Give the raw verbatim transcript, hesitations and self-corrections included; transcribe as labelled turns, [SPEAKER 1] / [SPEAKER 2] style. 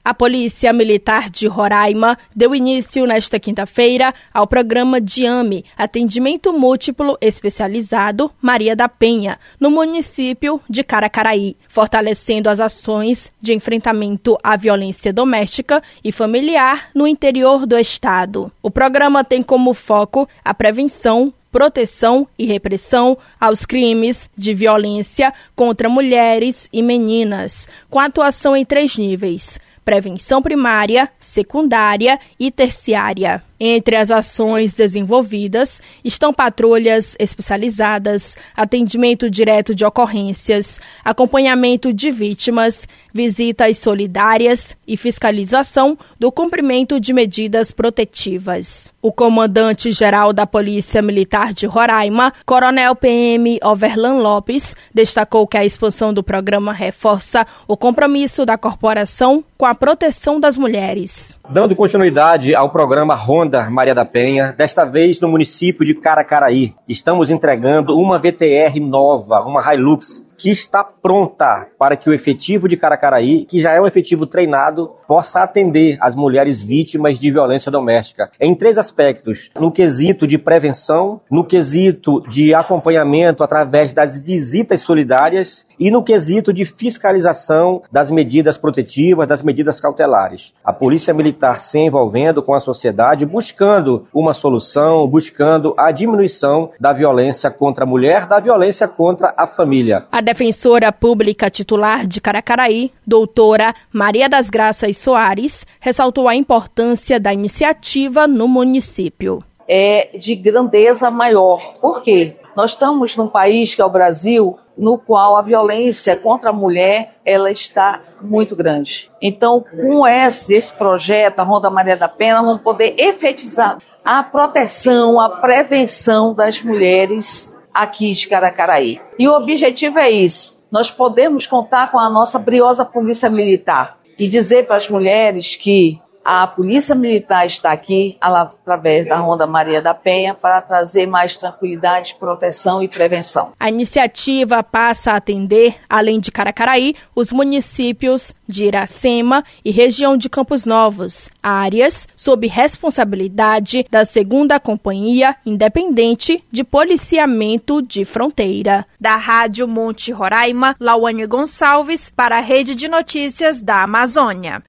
[SPEAKER 1] A Polícia Militar de Roraima deu início nesta quinta-feira ao programa DIAME, Atendimento Múltiplo Especializado Maria da Penha, no município de Caracaraí, fortalecendo as ações de enfrentamento à violência doméstica e familiar no interior do estado. O programa tem como foco a prevenção, proteção e repressão aos crimes de violência contra mulheres e meninas, com atuação em três níveis: prevenção primária, secundária e terciária. Entre as ações desenvolvidas estão patrulhas especializadas, atendimento direto de ocorrências, acompanhamento de vítimas, visitas solidárias e fiscalização do cumprimento de medidas protetivas. O comandante-geral da Polícia Militar de Roraima, Coronel P M Overlan Lopes, destacou que a expansão do programa reforça o compromisso da corporação com a proteção das mulheres.
[SPEAKER 2] Dando continuidade ao programa Ronda Maria da Penha, desta vez no município de Caracaraí, estamos entregando uma V T R nova, uma Hilux, que está pronta para que o efetivo de Caracaraí, que já é um efetivo treinado, possa atender as mulheres vítimas de violência doméstica em três aspectos: no quesito de prevenção, no quesito de acompanhamento através das visitas solidárias e no quesito de fiscalização das medidas protetivas, das medidas cautelares. A Polícia Militar se envolvendo com a sociedade, buscando uma solução, buscando a diminuição da violência contra a mulher, da violência contra a família.
[SPEAKER 1] A defensora pública titular de Caracaraí, doutora Maria das Graças Soares, ressaltou a importância da iniciativa no município.
[SPEAKER 3] É de grandeza maior. Por quê? Nós estamos num país que é o Brasil, no qual a violência contra a mulher ela está muito grande. Então, com esse, esse projeto, a Ronda Maria da Penha, nós vamos poder efetizar a proteção, a prevenção das mulheres aqui de Caracaraí. E o objetivo é isso: nós podemos contar com a nossa briosa Polícia Militar e dizer para as mulheres que a Polícia Militar está aqui através da Ronda Maria da Penha para trazer mais tranquilidade, proteção e prevenção.
[SPEAKER 1] A iniciativa passa a atender, além de Caracaraí, os municípios de Iracema e região de Campos Novos, áreas sob responsabilidade da segunda Companhia Independente de Policiamento de Fronteira. Da Rádio Monte Roraima, Lauane Gonçalves para a Rede de Notícias da Amazônia.